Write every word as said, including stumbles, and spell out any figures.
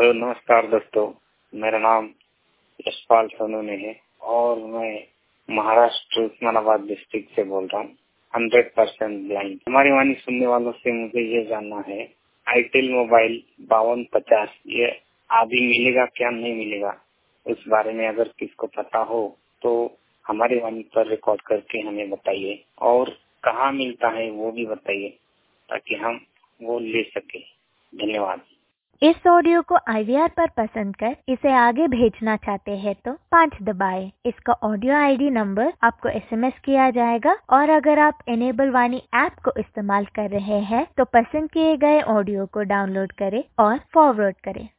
Hello, नमस्कार दोस्तों। मेरा नाम यशपाल सोनूने है और मैं महाराष्ट्र उस्मानाबाद डिस्ट्रिक्ट से बोल रहा हूँ। Hundred percent blind. हमारी वाणी सुनने वालों से मुझे ये जानना है, आईटेल मोबाइल बावन पचास ये अभी मिलेगा क्या नहीं मिलेगा, उस बारे में अगर किसको पता हो तो हमारी वाणी पर रिकॉर्ड करके हमें बताइए और कहाँ मिलता है वो भी बताइए ताकि हम वो ले सके। धन्यवाद। इस ऑडियो को आई वी आर पर पसंद कर इसे आगे भेजना चाहते हैं तो पाँच दबाएं। इसका ऑडियो आई डी नंबर आपको एस एम एस किया जाएगा और अगर आप इनेबल वाणी ऐप को इस्तेमाल कर रहे हैं तो पसंद किए गए ऑडियो को डाउनलोड करें और फॉरवर्ड करें।